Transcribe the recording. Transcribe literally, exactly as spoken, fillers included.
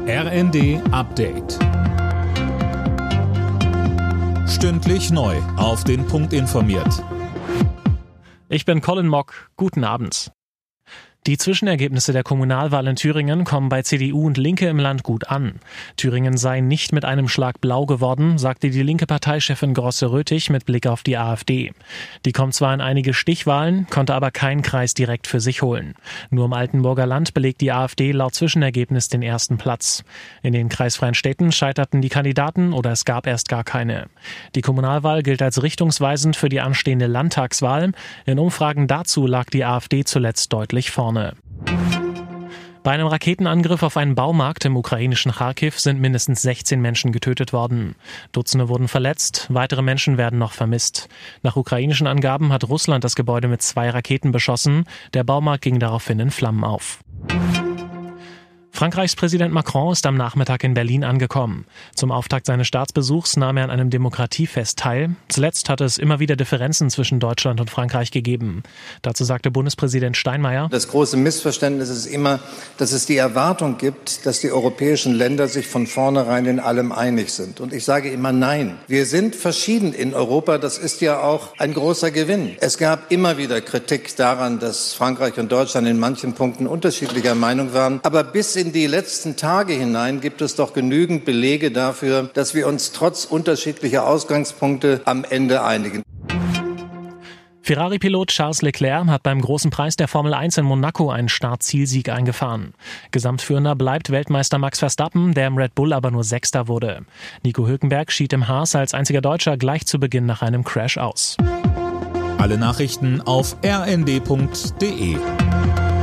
R N D Update. Stündlich neu auf den Punkt informiert. Ich bin Colin Mock. Guten Abend. Die Zwischenergebnisse der Kommunalwahl in Thüringen kommen bei C D U und Linke im Land gut an. Thüringen sei nicht mit einem Schlag blau geworden, sagte die linke Parteichefin Grosse-Röthig mit Blick auf die AfD. Die kommt zwar in einige Stichwahlen, konnte aber keinen Kreis direkt für sich holen. Nur im Altenburger Land belegt die AfD laut Zwischenergebnis den ersten Platz. In den kreisfreien Städten scheiterten die Kandidaten oder es gab erst gar keine. Die Kommunalwahl gilt als richtungsweisend für die anstehende Landtagswahl. In Umfragen dazu lag die AfD zuletzt deutlich vorne. Bei einem Raketenangriff auf einen Baumarkt im ukrainischen Charkiw sind mindestens sechzehn Menschen getötet worden. Dutzende wurden verletzt, weitere Menschen werden noch vermisst. Nach ukrainischen Angaben hat Russland das Gebäude mit zwei Raketen beschossen. Der Baumarkt ging daraufhin in Flammen auf. Frankreichs Präsident Macron ist am Nachmittag in Berlin angekommen. Zum Auftakt seines Staatsbesuchs nahm er an einem Demokratiefest teil. Zuletzt hatte es immer wieder Differenzen zwischen Deutschland und Frankreich gegeben. Dazu sagte Bundespräsident Steinmeier: Das große Missverständnis ist immer, dass es die Erwartung gibt, dass die europäischen Länder sich von vornherein in allem einig sind. Und ich sage immer nein. Wir sind verschieden in Europa. Das ist ja auch ein großer Gewinn. Es gab immer wieder Kritik daran, dass Frankreich und Deutschland in manchen Punkten unterschiedlicher Meinung waren. Aber bis in In die letzten Tage hinein gibt es doch genügend Belege dafür, dass wir uns trotz unterschiedlicher Ausgangspunkte am Ende einigen. Ferrari-Pilot Charles Leclerc hat beim großen Preis der Formel eins in Monaco einen Start-Zielsieg eingefahren. Gesamtführender bleibt Weltmeister Max Verstappen, der im Red Bull aber nur Sechster wurde. Nico Hülkenberg schied im Haas als einziger Deutscher gleich zu Beginn nach einem Crash aus. Alle Nachrichten auf r n d punkt d e.